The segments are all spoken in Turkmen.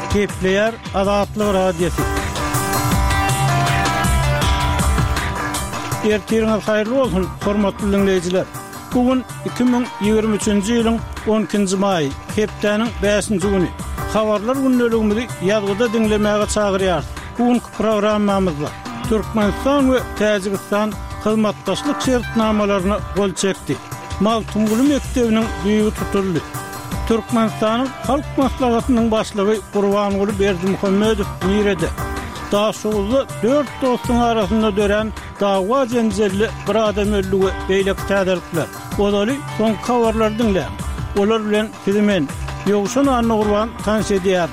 Kepler Azatlyk Radiosu. Ertiriniz hayırlı olsun, hormatly dinleyijiler. Bugün 2023-nji ýylyň 10-njy maý, hepdeniň 5-nji güni. Habarlar günneligimizi ýazgyda dinlemäge çagyrýar. Bugünkü programmamyzda Türkmenistan we Täjikistan hyzmatdaşlyk şertnamalaryna gol çekdi. Maltumgulu mektebiniň düýbi tutuldy. Türkmenistanyň halk maslahatynyň başlygy Gurbanuly Berdimuhammedow Mirede daha şoğulda 4 dostun arasında dören dava jenjeli bir adam öldüğü beýlek täderlikler. Olaly son kawarlar dinleýän. Olar bilen filmen ýogşan anny gurban tanş edýär.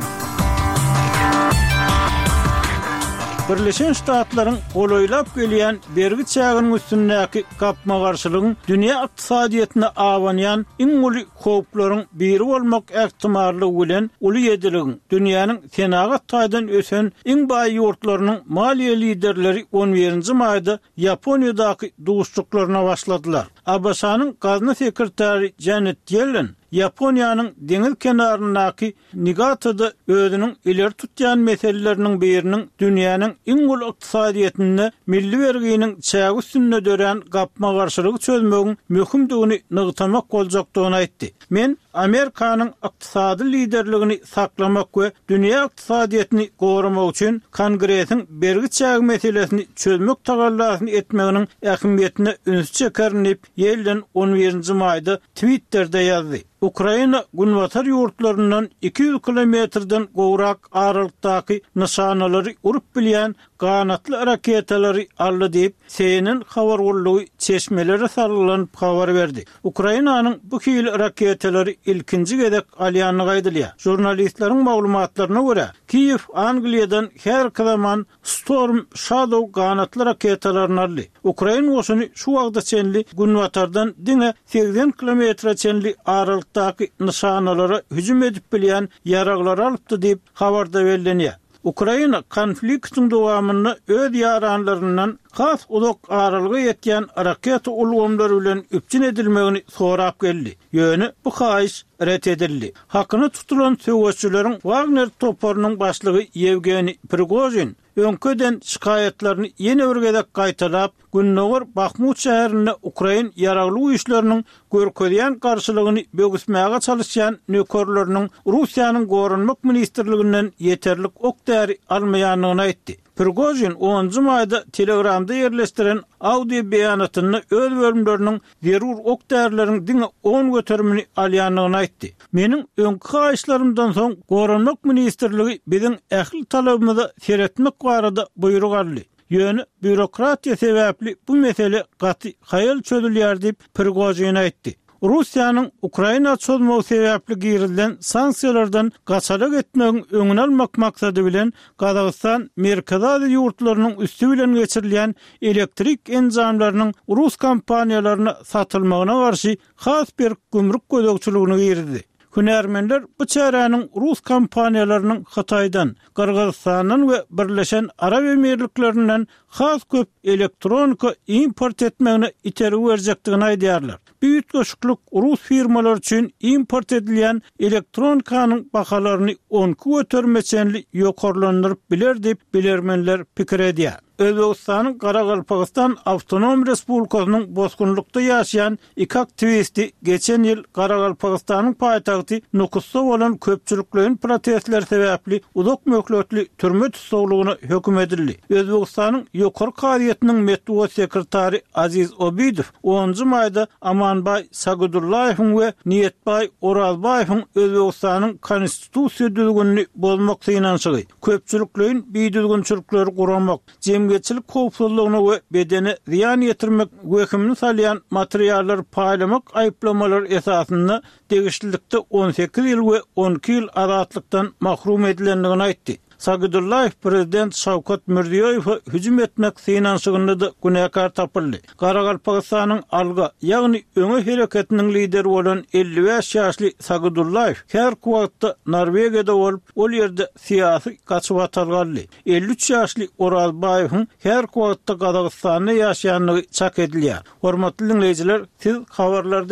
Birleşen Ştatlaryň goloýlap gelýän bergi çäginiň üstündäki gapma garşylygyň dünýä ykdysadyýatyna awanýan iň uly howplaryň biri bolmak ähtimallygy bilen uly ýediligiň dünýäniň senagat taýdan ösen iň baý ýurtlarynyň maliýe liderleri 11-nji maýda Ýaponiýadaky duşçuklaryna başladylar. ABŞ-nyň gazna sekretary Janet Yellen Ýaponiýanyň deňiz kenaryndaky Niigata özüniň ileri tutýan meseleleriniň biriniň dünýäniň iň uly ykdysadyýatyny milli verginiň çägi üstünde dören gapma garşylygy çözmegiň möhümdigini nygtamak boljakdygyny aýtdy. Men Amerikanyň ykdysady liderligini saklamak we dünýä ykdysadyýatyny goramak üçin Kongresiň bergi çägi meselesini çözmek tagallasyny etmeginiň ähmiýetine üns çekerip Yellen 11-nji maýda Twitter'de ýazdy. Ukraina günwatar ýurtlaryndan 200 kilometrden gowrak aralykdaky nişanalary urup bilýän ganatly raketalary aldy diýip CNN habargullygy çeşmelere sarylanyp habar berdi. Ukrainanyň bu hili raketalary ilkinji gedek alýanyny gaýdylýar. Jurnalistleriň maglumatlaryna görä, Kiýew Angliýadan her zaman Storm Shadow ganatly raketalaryny aldy. Ukraina goşuny şu wagtda çenli günwatardan diňe 80 kilometre çenli aralykdaky nişanalara hüjüm edip bilýän ýaraglar alypdy diýip habarda bellenýär. Ukraina konfliktiň dowamyny öz ýaranlaryndan has uzak aralyga ýetýän raket ulgamlary bilen üpçün edilmegini sorap geldi. Ýöne bu haýyş ret edildi. Hakyny tutulan söwçüleriň Wagner toparynyň başlygy Yevgeni Prigozhin öňköden şikaýetlerini ýene örgedek gaýtalap, Günnäger Bahmut şäherinde Ukraina ýaragly güýçleriniň görkezýän garşylygyny bögüsmäge çalışýan nökerleriniň Russiýanyň gorunmak ministrliginden ýeterlik okdäri almaýanlygyny aýtdy. Prigozhin 10-njy maýda Telegramda ýerleşdiren audio beýanatyny öz bölümleriniň zerur okdärleriň diňe 10 götermini alýanlygyny aýtdy. Meniň öňkü haýyşlarymdan soň gorunmak ministrligi biziň ähli talabymyza seretmek barada buyruk aldy. Ýöne bürokratiýa sebäpli bu mesele gaty haýal çözülýär diýip Prigozhin aýtdy. Russiýanyň Ukraina çözmegi sebäpli girilden sanksiýalardan gaçalyk etmegiň öňüni almak maksady bilen Gazagystan Merkezi Aziýa ýurtlarynyň üstü bilen geçirilýän elektrik enjamlarynyň Rus kompaniýalaryna satylmagyna garşy has bir gümrük gözegçiligini girdi. Hünärmenler bu çäräniň Rus kompaniýalarynyň Hataýdan, Kyrgyzstandan we Birleşen Arab Emirliklerinden has köp elektronika import etmegine iterig berjekdigini aýdýarlar. Büyük goşukluk Rus firmalar üçin import edilýän elektronikanyň bahalaryny 10 götermeçenli ýokarlandyryp biler diýip bilermenler pikir edýär. Özbegistanyň Garagalpagystan Awtonom Respublikasynyň bosgunlukda ýaşaýan iki aktivisti geçen ýyl Garagalpagystanyň paýtagty Nukusda bolan köpçülikleriň protestleri sebäpli uzak möhletli türme tutsagylygyna höküm edildi. Özbegistanyň ýokary kadyýatynyň metbuat sekretary Aziz Obidow 10-njy maýda Amanbay Sagudullaýewiň we Niyetbay Orazbaýewiň Özbegistanyň konstitusiýa düzgünini bozmak synanşygy, köpçülikleriň biýdüzgünçilikleri guramak, geçilik howpsuzlygyny we bedeni ziýan ýetirmek wekimini salýan materiallar paýlamak aýplamalar esasynda degişlilikde 18 ýyl we 12 ýyl azatlykdan mahrum edilendigini aýtdy. Sagudullayev prezident Şawkat Mirziýoýew hüjüm etmek synanşygyny da günäkar tapyldy. Garagalpagystanyň alga, ýagny öňe hereketiniň lideri bolan 55 ýaşly Sagudullayew her wagtda Norwegiýada bolup, ol ýerde syýasy gaçyp atalganly. 53 ýaşly Orazbaýewiň her wagtda Gazagystanda ýaşaýanlygy çak edilýär. Hormatly dinleýijiler, siz habarlarda